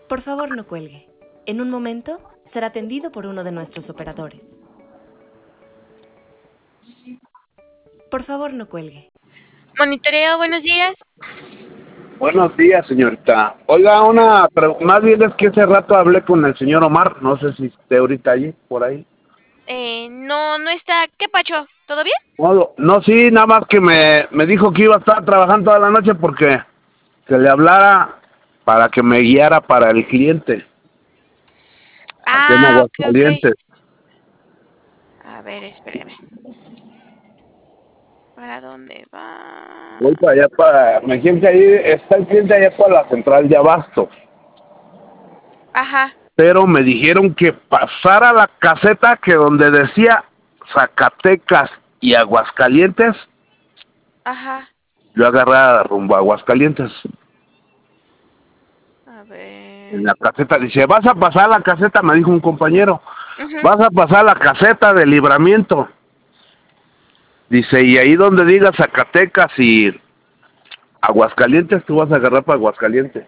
Por favor, no cuelgue. En un momento será atendido por uno de nuestros operadores. Por favor, no cuelgue. Monitoreo, buenos días. Buenos días, señorita. Oiga, pero más bien es que hace rato hablé con el señor Omar, no sé si esté ahorita allí, por ahí. No está. ¿Qué pacho? ¿Todo bien? No, sí, nada más que me dijo que iba a estar trabajando toda la noche porque que le hablara para que me guiara para el cliente, aquí en Ok. Aguascalientes. A ver, espéreme. ¿Para dónde va? Voy para allá, me dijeron que ahí está el cliente allá para la central de Abasto, Ajá. pero me dijeron que pasara la caseta que donde decía Zacatecas y Aguascalientes, Ajá. yo agarré rumbo a Aguascalientes. A En ver. la caseta, dice, vas a pasar la caseta, me dijo un compañero, Ujú. vas a pasar la caseta de Libramiento. Dice, y ahí donde diga Zacatecas y Aguascalientes, tú vas a agarrar para Aguascalientes.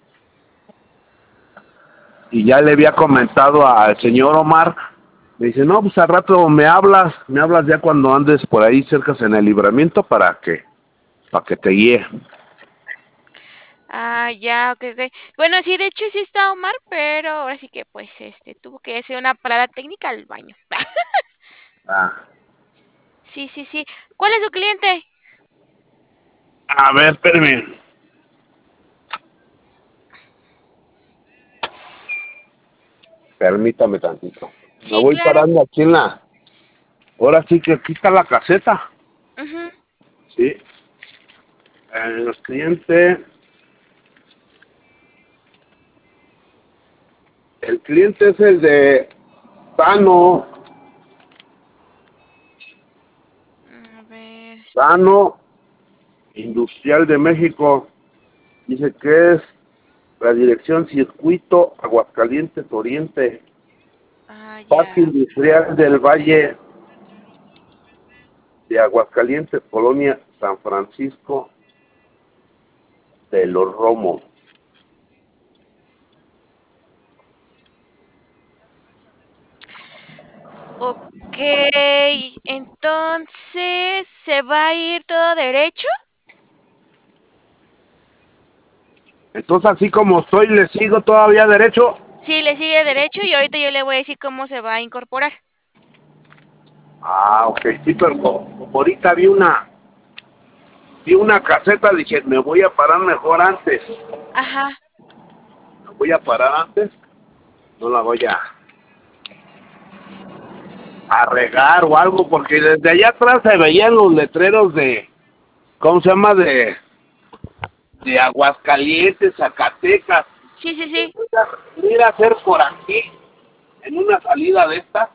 Y ya le había comentado al señor Omar, me dice, no, pues al rato me hablas ya cuando andes por ahí cerca en el Libramiento para que te guíe. Ya, ok. Bueno, sí, de hecho sí está Omar, pero ahora sí que pues tuvo que hacer una parada técnica al baño. Ah. Sí. ¿Cuál es su cliente? A ver, espérame. Permítame tantito. Me Sí, voy claro. parando aquí en la... Ahora sí que aquí está la caseta. Ujú. Sí. Los clientes... El cliente es el de Sano, A ver. Sano Industrial de México. Dice que es la dirección Circuito Aguascalientes Oriente. Parque Ya. Industrial del Valle de Aguascalientes, Colonia San Francisco de los Romos. Ok, entonces, ¿se va a ir todo derecho? Entonces, así como estoy, le sigo todavía derecho. Sí, le sigue derecho y ahorita yo le voy a decir cómo se va a incorporar. Ok, sí, pero como ahorita vi una caseta, dije, me voy a parar mejor antes. Ajá. Me voy a parar antes, no la voy a regar o algo, porque desde allá atrás se veían los letreros de, ¿cómo se llama? De Aguascalientes, Zacatecas. Sí. Ir a hacer por aquí, en una salida de esta.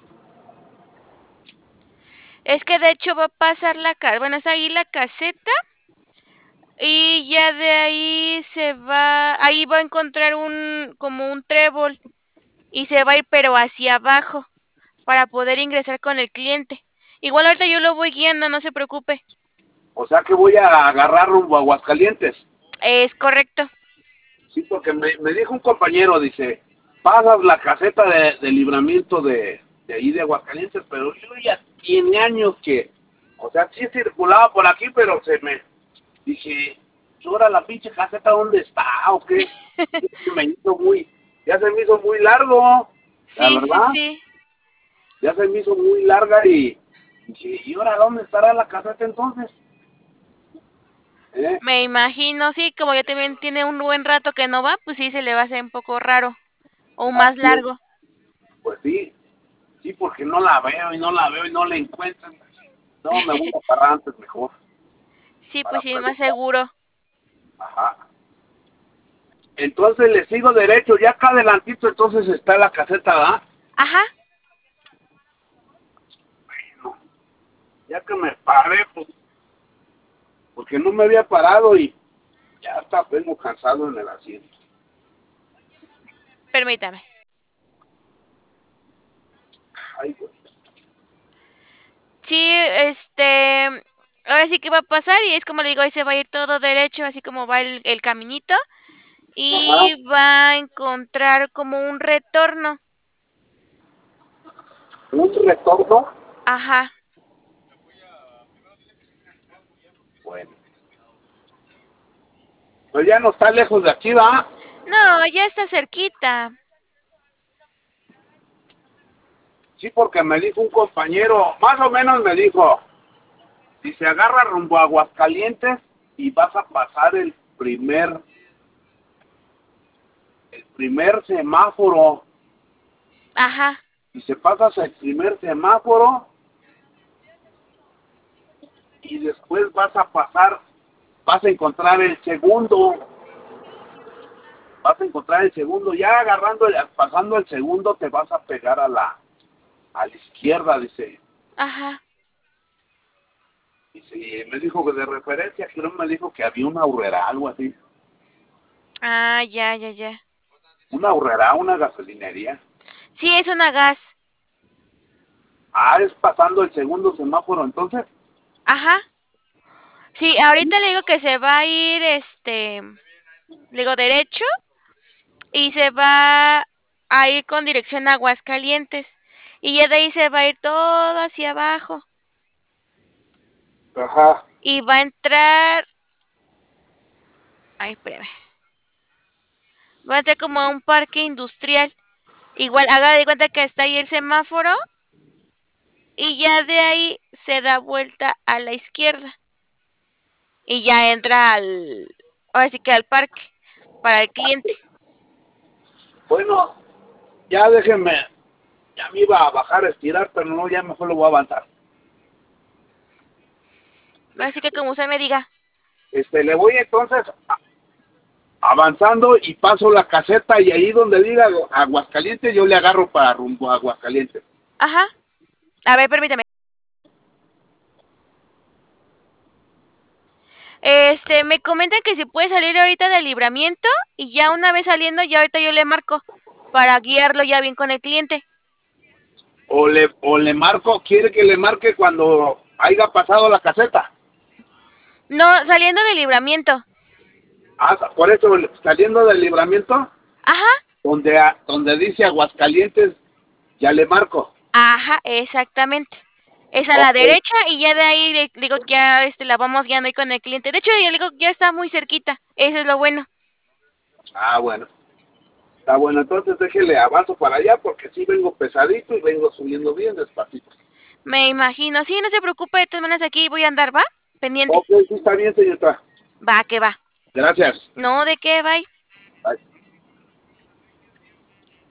Es que de hecho va a pasar bueno, está ahí la caseta y ya de ahí ahí va a encontrar como un trébol y se va a ir pero hacia abajo para poder ingresar con el cliente. Igual ahorita yo lo voy guiando, no se preocupe. O sea que voy a agarrar rumbo a Aguascalientes. Es correcto. Sí, porque me dijo un compañero, dice, pasas la caseta de libramiento de ahí de Aguascalientes, pero yo ya tiene años que, o sea, sí circulaba por aquí, pero dije, ahora la pinche caseta, ¿dónde está o qué? Ya se me hizo muy largo, la verdad, Sí. ya se me hizo muy larga y dije, ¿y ahora dónde estará la caseta entonces? ¿Eh? Me imagino, sí, como ya también tiene un buen rato que no va, pues sí se le va a hacer un poco raro o más Así es, largo. pues sí, porque no la veo y no la veo y no la encuentro. No, me voy a parar antes mejor Sí, para pues sí, más preguntar. seguro. Ajá. Entonces le sigo derecho, ya acá adelantito entonces está la caseta, ¿verdad? Ajá. Bueno, ya que me paré, pues, porque no me había parado y ya está, vengo cansado en el asiento. Permítame. Ay, güey. Sí, ahora sí que va a pasar y es como le digo, ahí se va a ir todo derecho, así como va el caminito. y va a encontrar como un retorno. ¿Un retorno? Ajá. Bueno. Pues ya no está lejos de aquí, ¿va? No, ya está cerquita. Sí, porque me dijo un compañero, más o menos me dijo, si se agarra rumbo a Aguascalientes y vas a pasar el primer semáforo, Ajá. y se pasas el primer semáforo y después vas a encontrar el segundo, ya pasando el segundo te vas a pegar a la izquierda, dice. Ajá. Y me dijo que de referencia, creo me dijo que había una aurrera, algo así. Ah, ya, ya, ya. Una aurrera, una gasolinería. Sí, es una gas. Ah, es pasando el segundo semáforo, entonces. Ajá. Sí, ahorita le digo que se va a ir, le digo derecho y se va a ir con dirección a Aguascalientes. Y ya de ahí se va a ir todo hacia abajo. Ajá. Y va a entrar. Ay, espérame. Va a entrar como a un parque industrial. Igual, haga de cuenta que está ahí el semáforo. Y ya de ahí se da vuelta a la izquierda. Y ya entra ahora sí que al parque. Para el cliente. Bueno, ya déjenme. Ya me iba a bajar a estirar, pero no, ya mejor lo voy a avanzar. Así que como usted me diga. Le voy entonces avanzando y paso la caseta y ahí donde diga Aguascalientes yo le agarro para rumbo a Aguascalientes. Ajá. A ver, permítame. Me comentan que si puede salir ahorita del libramiento y ya una vez saliendo, ya ahorita yo le marco para guiarlo ya bien con el cliente. O le marco, quiere que le marque cuando haya pasado la caseta. No, saliendo del libramiento. Ah, por eso saliendo del libramiento, Ajá. donde dice Aguascalientes, ya le marco. Ajá, exactamente. Es a la Ok. derecha y ya de ahí le digo ya la vamos guiando ahí con el cliente. De hecho, ya le digo ya está muy cerquita. Eso es lo bueno. Ah, bueno. Está bueno, entonces déjele avanzo para allá porque sí vengo pesadito y vengo subiendo bien despacito. Me imagino. Sí, no se preocupe, de todas maneras aquí voy a andar, ¿va? Pendiente. Ok, sí está bien, señorita. Va, que va. Gracias. No, ¿de qué? Bye.